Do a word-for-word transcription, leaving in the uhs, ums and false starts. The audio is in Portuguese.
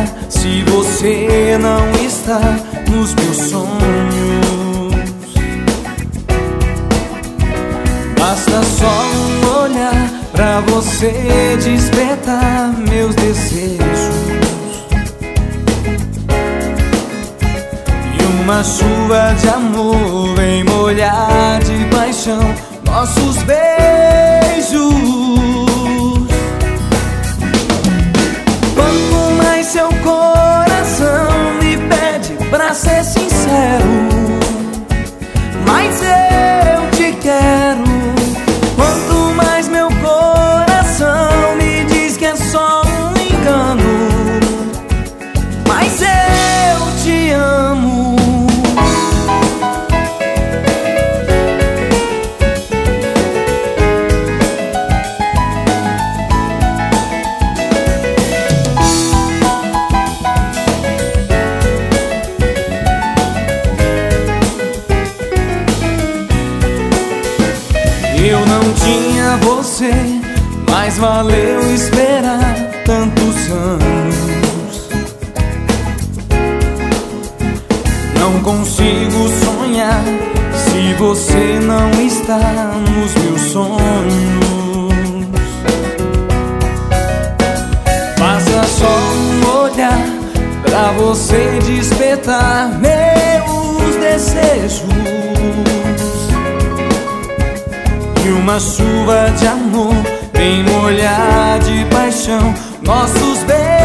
se você não está nos meus sonhos. Basta só um olhar pra você despertar meus desejos. E uma chuva de amor vem molhar de paixão nossos beijos. Quanto mais seu coração me pede pra ser sincero, mais eu te quero. Quanto mais meu coração me diz que é só um engano, mais eu te amo. Eu não tinha você, mas valeu esperar tantos anos. Não consigo sonhar se você não está nos meus sonhos. Basta só um olhar pra você despertar meus desejos. E uma chuva de amor vem molhar de paixão nossos beijos.